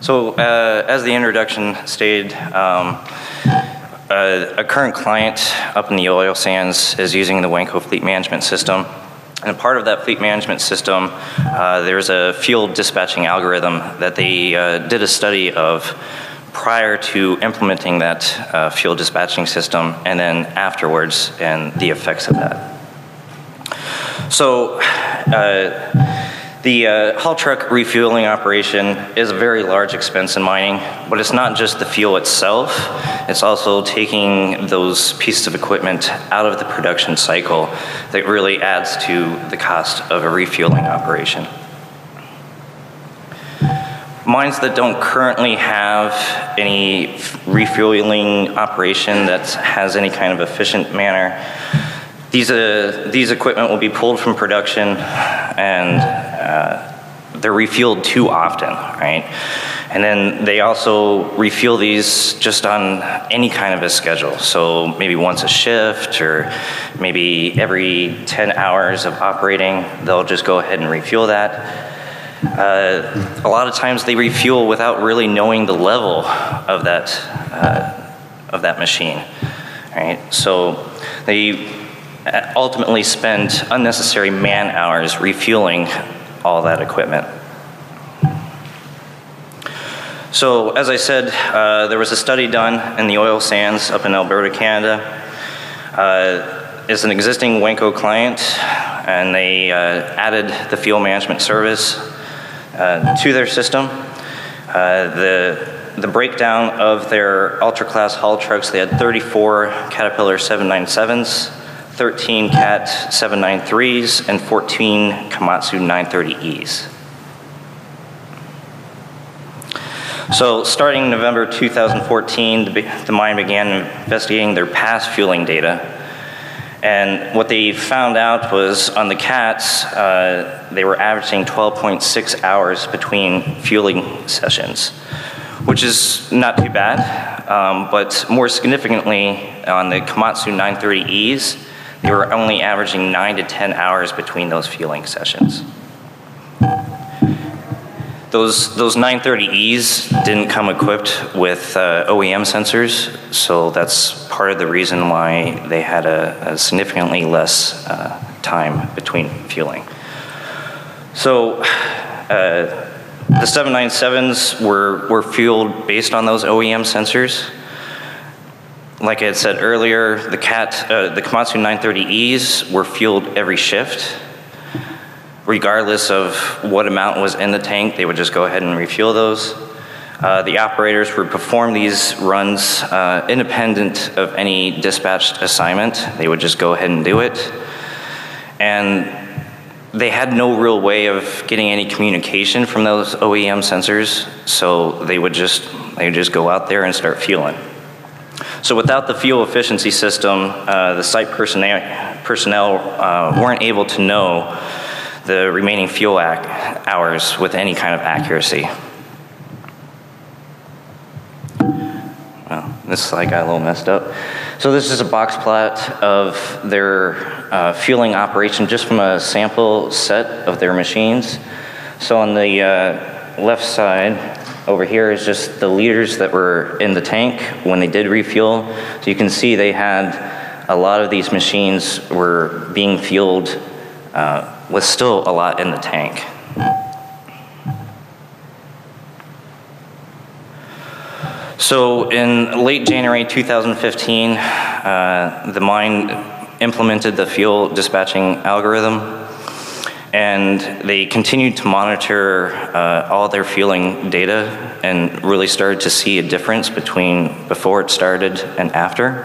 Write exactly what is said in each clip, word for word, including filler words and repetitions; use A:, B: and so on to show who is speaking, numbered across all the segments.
A: So uh, as the introduction stated, um, uh, a current client up in the oil sands is using the Wenco fleet management system. And part of that fleet management system, uh, there's a fuel dispatching algorithm that they uh, did a study of prior to implementing that uh, fuel dispatching system, and then afterwards, and the effects of that. So, uh, the uh, haul truck refueling operation is a very large expense in mining, but it's not just the fuel itself, it's also taking those pieces of equipment out of the production cycle that really adds to the cost of a refueling operation. Mines that don't currently have any refueling operation that has any kind of efficient manner, These, uh, these equipment will be pulled from production and uh, they're refueled too often, right? And then they also refuel these just on any kind of a schedule. So maybe once a shift or maybe every ten hours of operating, they'll just go ahead and refuel that. Uh, a lot of times they refuel without really knowing the level of that, uh, of that machine, right? So they ultimately spend unnecessary man hours refueling all that equipment. So as I said, uh, there was a study done in the oil sands up in Alberta, Canada. Uh, it's an existing Wenco client, and they uh, added the fuel management service uh, to their system. Uh, the The breakdown of their ultra-class haul trucks, they had thirty-four Caterpillar seven ninety-sevens, thirteen Cat seven ninety-threes, and fourteen Komatsu nine thirty E's. So starting November two thousand fourteen, the, the mine began investigating their past fueling data. And what they found out was on the Cats, uh, they were averaging twelve point six hours between fueling sessions, which is not too bad. Um, but more significantly, on the Komatsu nine thirty E's, they were only averaging nine to ten hours between those fueling sessions. Those, those nine thirty E's didn't come equipped with uh, O E M sensors, so that's part of the reason why they had a, a significantly less uh, time between fueling. So uh, the seven ninety-sevens were, were fueled based on those O E M sensors. Like I had said earlier, the Cat, uh, the Komatsu nine thirty E's were fueled every shift. Regardless of what amount was in the tank, they would just go ahead and refuel those. Uh, the operators would perform these runs uh, independent of any dispatched assignment. They would just go ahead and do it. And they had no real way of getting any communication from those O E M sensors, so they would just, they would just go out there and start fueling. So without the fuel efficiency system, uh, the site personnel, personnel uh, weren't able to know the remaining fuel hours with any kind of accuracy. Well, this slide got a little messed up. So this is a box plot of their uh, fueling operation just from a sample set of their machines. So on the uh, left side over here is just the liters that were in the tank when they did refuel. So you can see they had a lot of these machines were being fueled uh, with still a lot in the tank. So in late January two thousand fifteen, uh, the mine implemented the fuel dispatching algorithm, and they continued to monitor uh, all their fueling data and really started to see a difference between before it started and after.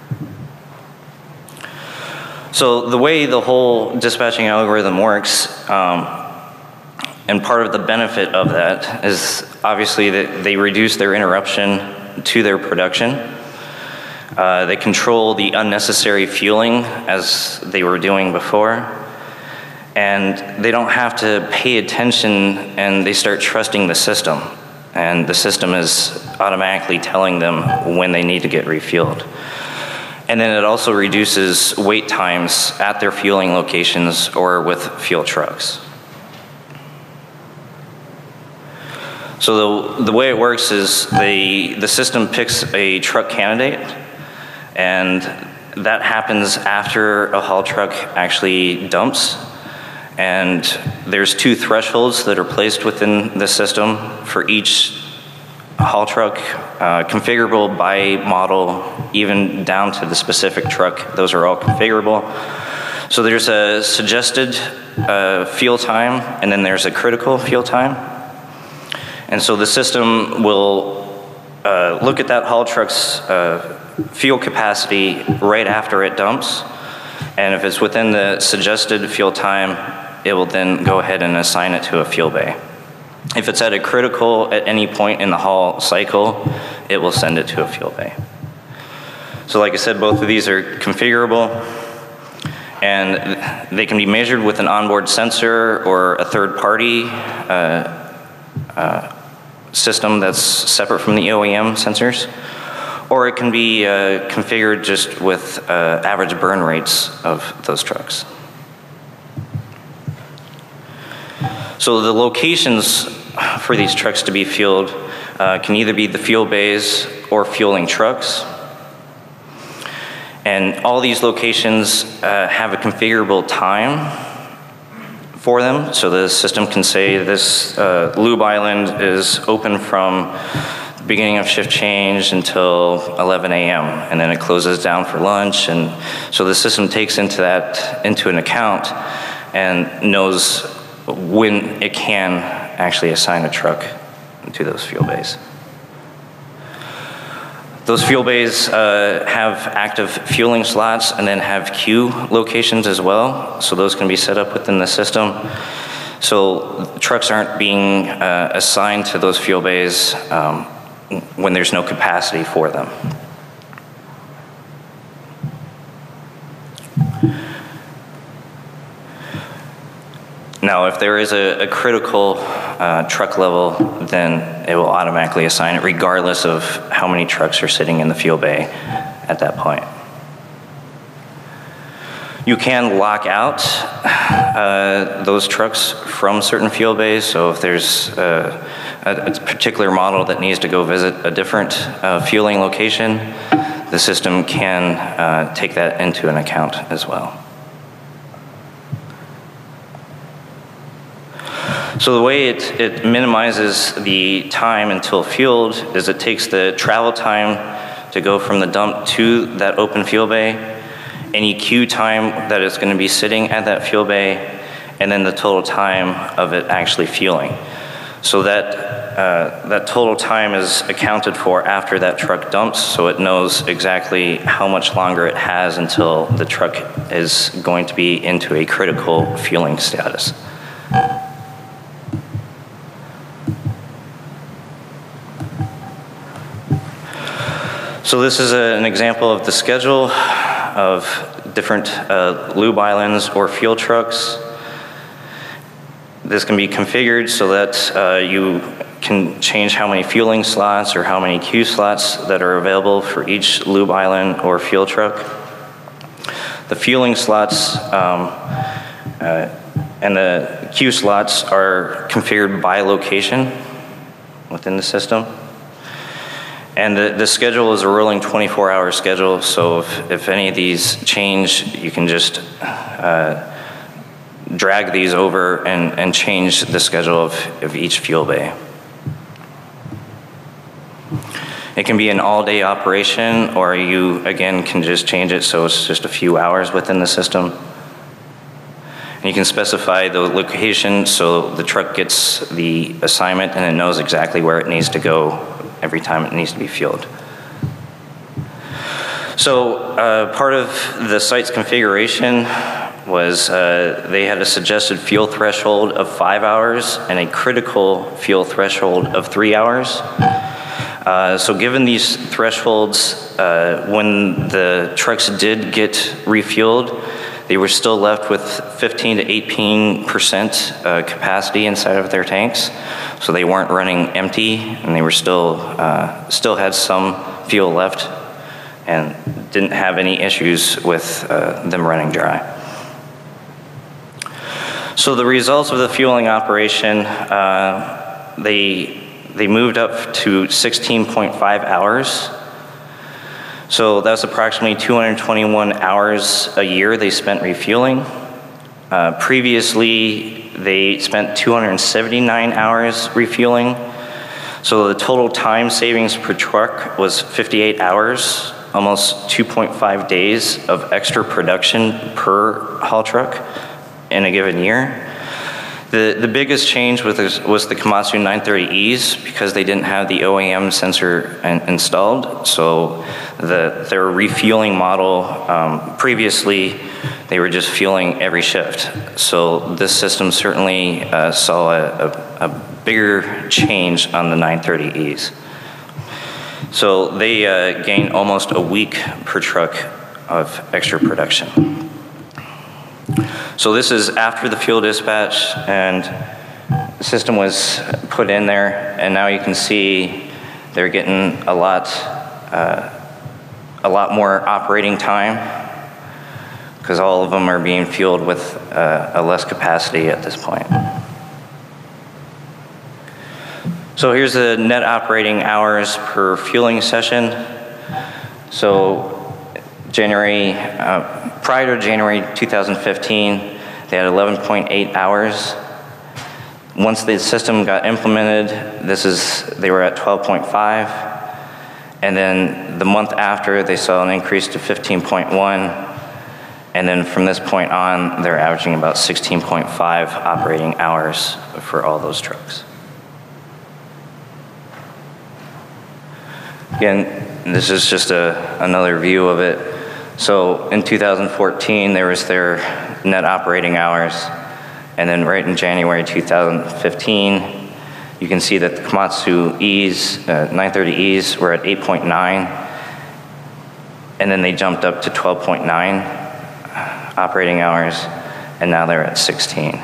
A: So the way the whole dispatching algorithm works, um, and part of the benefit of that is obviously that they reduce their interruption to their production. Uh, they control the unnecessary fueling as they were doing before. And they don't have to pay attention, and they start trusting the system. And the system is automatically telling them when they need to get refueled. And then it also reduces wait times at their fueling locations or with fuel trucks. So the, the way it works is the, the system picks a truck candidate, and that happens after a haul truck actually dumps. And there's two thresholds that are placed within the system for each haul truck, uh, configurable by model, even down to the specific truck. Those are all configurable. So there's a suggested uh, fuel time, and then there's a critical fuel time. And so the system will uh, look at that haul truck's uh, fuel capacity right after it dumps. And if it's within the suggested fuel time, it will then go ahead and assign it to a fuel bay. If it's at a critical at any point in the haul cycle, it will send it to a fuel bay. So like I said, both of these are configurable, and they can be measured with an onboard sensor or a third party uh, uh, system that's separate from the O E M sensors, or it can be uh, configured just with uh, average burn rates of those trucks. So the locations for these trucks to be fueled uh, can either be the fuel bays or fueling trucks. And all these locations uh, have a configurable time for them. So the system can say this uh, lube island is open from the beginning of shift change until eleven A M and then it closes down for lunch. And so the system takes into that into an account and knows when it can actually assign a truck to those fuel bays. Those fuel bays uh, have active fueling slots and then have queue locations as well, so those can be set up within the system. So trucks aren't being uh, assigned to those fuel bays um, when there's no capacity for them. Now, if there is a, a critical uh, truck level, then it will automatically assign it regardless of how many trucks are sitting in the fuel bay at that point. You can lock out uh, those trucks from certain fuel bays, so if there's uh, a, a particular model that needs to go visit a different uh, fueling location, the system can uh, take that into an account as well. So the way it, it minimizes the time until fueled is it takes the travel time to go from the dump to that open fuel bay, any queue time that it's going to be sitting at that fuel bay, and then the total time of it actually fueling. So that, uh, that total time is accounted for after that truck dumps, so it knows exactly how much longer it has until the truck is going to be into a critical fueling status. So this is a, an example of the schedule of different uh, lube islands or fuel trucks. This can be configured so that uh, you can change how many fueling slots or how many queue slots that are available for each lube island or fuel truck. The fueling slots um, uh, and the queue slots are configured by location within the system. And the, the schedule is a rolling twenty-four hour schedule, so if, if any of these change, you can just uh, drag these over and, and change the schedule of, of each fuel bay. It can be an all-day operation, or you, again, can just change it so it's just a few hours within the system. And you can specify the location so the truck gets the assignment and it knows exactly where it needs to go every time it needs to be fueled. So uh, part of the site's configuration was uh, they had a suggested fuel threshold of five hours and a critical fuel threshold of three hours. Uh, so given these thresholds, uh, when the trucks did get refueled, they were still left with fifteen to eighteen percent uh, capacity inside of their tanks. So they weren't running empty, and they were still, uh, still had some fuel left and didn't have any issues with uh, them running dry. So the results of the fueling operation, uh, they, they moved up to sixteen point five hours. So that's approximately two hundred twenty-one hours a year they spent refueling. Uh, previously, they spent two hundred seventy-nine hours refueling. So the total time savings per truck was fifty-eight hours, almost two point five days of extra production per haul truck in a given year. The, the biggest change was, this, was the Komatsu nine thirty Es because they didn't have the O E M sensor in, installed. So the, their refueling model, um, previously, they were just fueling every shift. So this system certainly uh, saw a, a, a bigger change on the nine thirty Es. So they uh, gained almost a week per truck of extra production. So this is after the fuel dispatch, and the system was put in there, and now you can see they're getting a lot, uh, a lot more operating time, because all of them are being fueled with uh, a less capacity at this point. So here's the net operating hours per fueling session. So January, uh, prior to January two thousand fifteen, they had eleven point eight hours. Once the system got implemented, this is they were at twelve point five, and then the month after they saw an increase to fifteen point one, and then from this point on they're averaging about sixteen point five operating hours for all those trucks. Again, this is just a, another view of it. So in two thousand fourteen, there was their net operating hours. And then right in January two thousand fifteen, you can see that the Komatsu Es, uh, nine thirty Es, were at eight point nine. And then they jumped up to twelve point nine operating hours. And now they're at sixteen.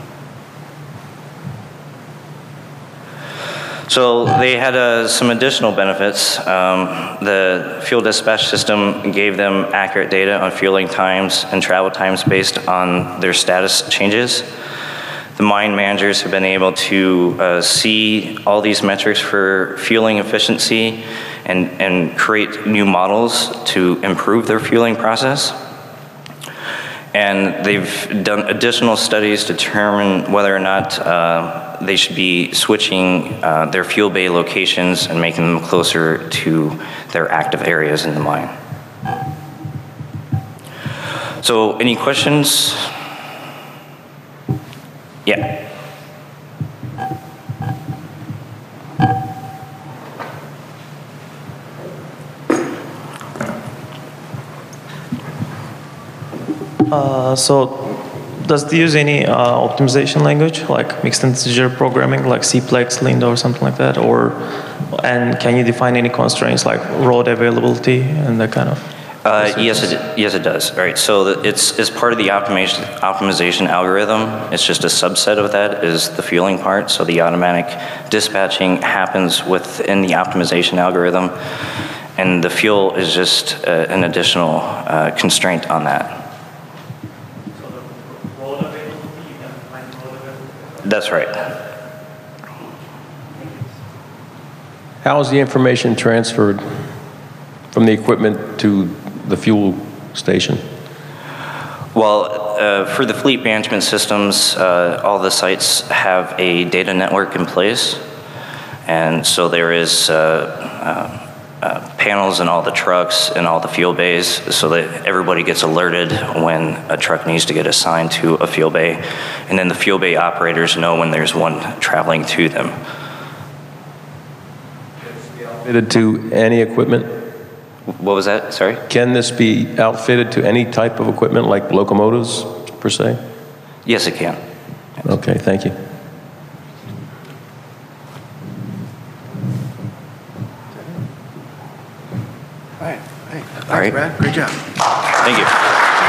A: So they had uh, some additional benefits. Um, the fuel dispatch system gave them accurate data on fueling times and travel times based on their status changes. The mine managers have been able to uh, see all these metrics for fueling efficiency and, and create new models to improve their fueling process. And they've done additional studies to determine whether or not uh, they should be switching uh, their fuel bay locations and making them closer to their active areas in the mine. So, any questions? Yeah.
B: Uh, so, does it use any uh, optimization language, like mixed integer programming, like Cplex, Lambda, or something like that? Or, and can you define any constraints like road availability and that kind of?
A: Uh, yes, it, yes, it does. All right, so the, it's, it's part of the optimization, optimization algorithm. It's just a subset of that is the fueling part. So the automatic dispatching happens within the optimization algorithm, and the fuel is just uh, an additional uh, constraint on that. That's right.
C: How is the information transferred from the equipment to the fuel station?
A: Well, uh, for the fleet management systems, uh, all the sites have a data network in place. And so there is uh, uh, uh, panels in all the trucks and all the fuel bays so that everybody gets alerted when a truck needs to get assigned to a fuel bay. And then the fuel bay operators know when there's one traveling to them.
C: Outfitted to any equipment?
A: What was that? Sorry?
C: Can this be outfitted to any type of equipment like locomotives per se?
A: Yes, it can. Yes.
C: Okay, thank you.
D: All right. Hey, thanks,
A: All right.
D: Brad. Great job.
A: Thank you.